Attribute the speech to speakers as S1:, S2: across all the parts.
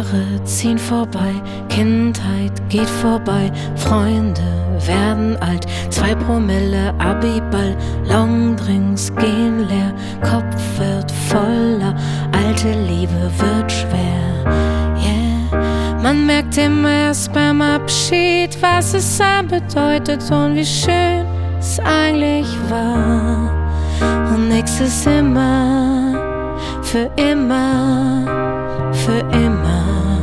S1: Jahre ziehen vorbei, Kindheit geht vorbei, Freunde werden alt, 2 Promille Abiball, Longdrinks gehen leer, Kopf wird voller, alte Liebe wird schwer, yeah. Man merkt immer erst beim Abschied, was es bedeutet und wie schön es eigentlich war. Und nix ist immer, für immer, für immer.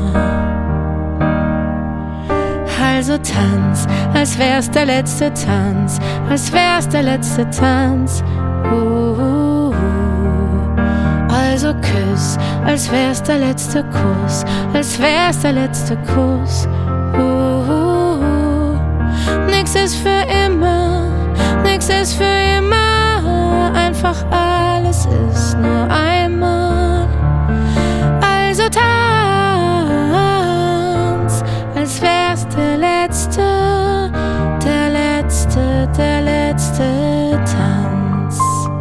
S1: Also tanz, als wär's der letzte Tanz, als wär's der letzte Tanz. Also küss, als wär's der letzte Kuss, als wär's der letzte Kuss. Nix ist für immer, nix ist für immer, einfach alles ist nur einmal. Also tanz, als wär's der letzte, der letzte, der letzte Tanz.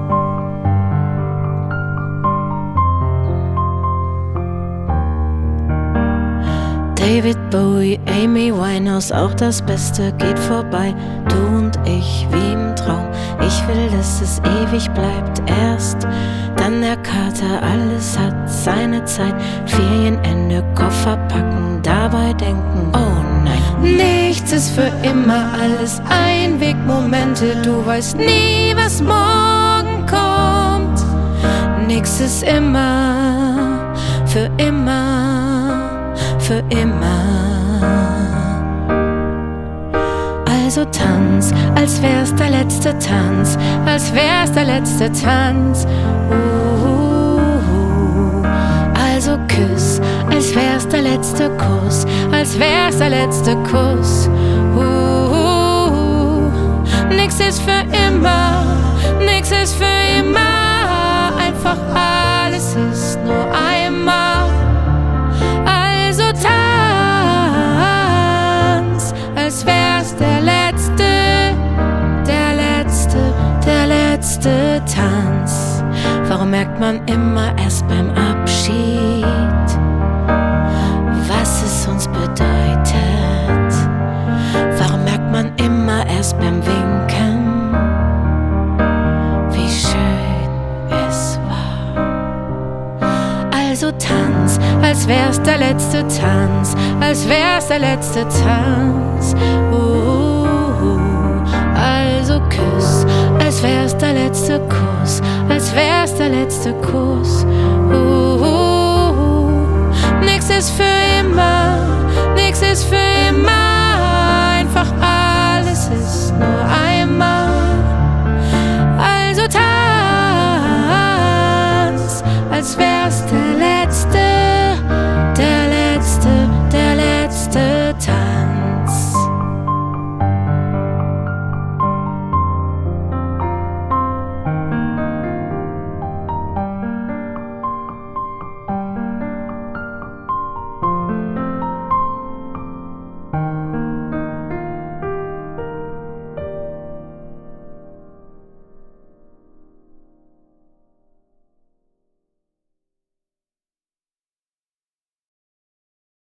S1: David Bowie, Amy Winehouse, auch das Beste geht vorbei. Du und ich wie im Traum, ich will, dass es ewig bleibt. Erst dann der Kater, alles hat seine Zeit. Ferienende, Koffer packen, dabei denken, oh nein. Nichts ist für immer, alles Einwegmomente. Du weißt nie, was morgen kommt. Nix ist immer, für immer, für immer. Also tanz, als wär's der letzte Tanz, als wär's der letzte Tanz. Also küss, als wär's der letzte Kuss, als wär's der letzte Kuss. Nix ist für immer, nix ist für immer, einfach alles ist nur einmal. Also tanz, als wär's der letzte, der letzte, der letzte Tanz. Warum merkt man immer erst beim Abschied, was es uns bedeutet? Warum merkt man immer erst beim Winken, wie schön es war? Also tanz, als wär's der letzte Tanz, als wär's der letzte Tanz. Also küss, als wär's der letzte Kuss, als wär's der letzte Kuss. Nix ist für immer, nix ist für immer.